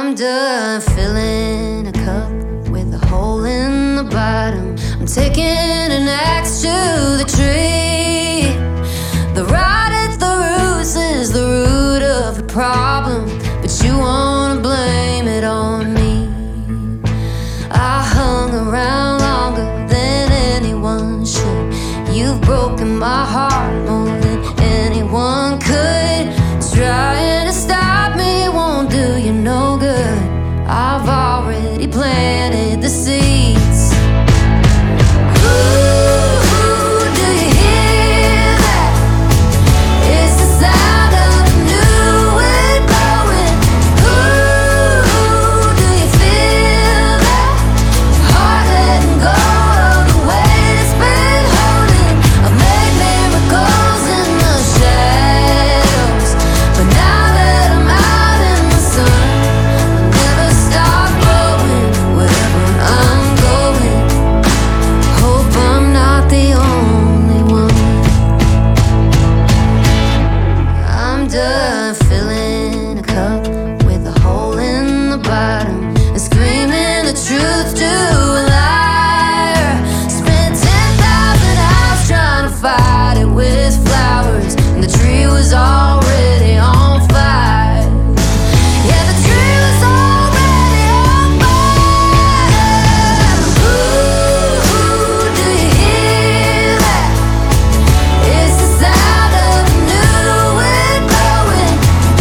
I'm done filling a cup with a hole in the bottom. I'm taking an axe to the tree. The rot at the roots is the root of the problem, but you wanna blame it on me. I hung around longer than anyone should. You've broken my heart more than anyone could. Trying to stop me won't do you no good. I've already planted the seeds. Ooh, do you hear that? It's the sound of a new wind blowing. Ooh, do you feel that? Heart letting go of the weight it's been holding. I've made miracles in the shadows, but now that I'm out in the sun, I'll never stop growing wherever I'm going. Hope I'm not the only one. I'm done filling a cup with a hole in the bottom and screaming the truth to a liar. Spent 10,000 hours trying to fight it with flowers, and the tree was already on fire. Yeah, the tree was already on fire. Ooh, do you hear that? It's the sound of a new wind blowing.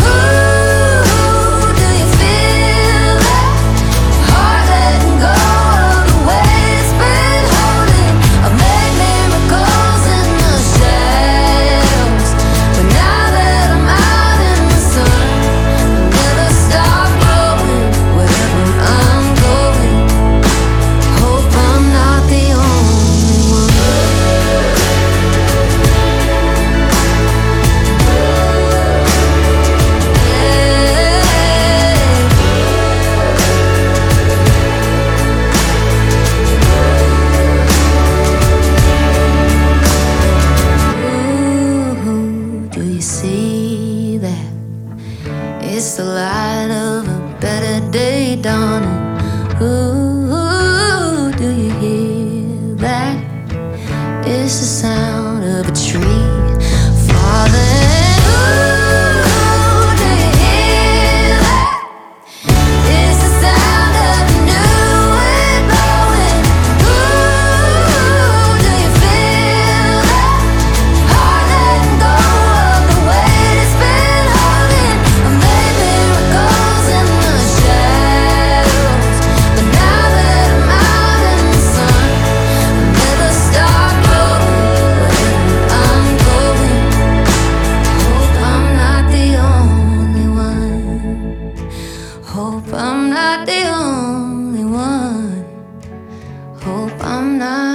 Ooh, do you feel that? Heart letting go of the weight it's been holding. I've made miracles in the shadows, but now that I'm out in the sun, I'll never stop growing wherever I'm going. Hope I'm not the only one. Ooh, do you see that? It's the light of a better day dawning. Ooh, do you hear that? It's the sound of a tree falling. Ooh, do you hear that? It's the sound of a new wind blowing. Ooh, do you feel that? Heart letting go of the weight it's been holding. I made miracles in the shadows, but now that I'm out in the sun, I'll never stop growing wherever I'm going. Hope I'm not the only one. Hope I'm not the only one. Hope I'm not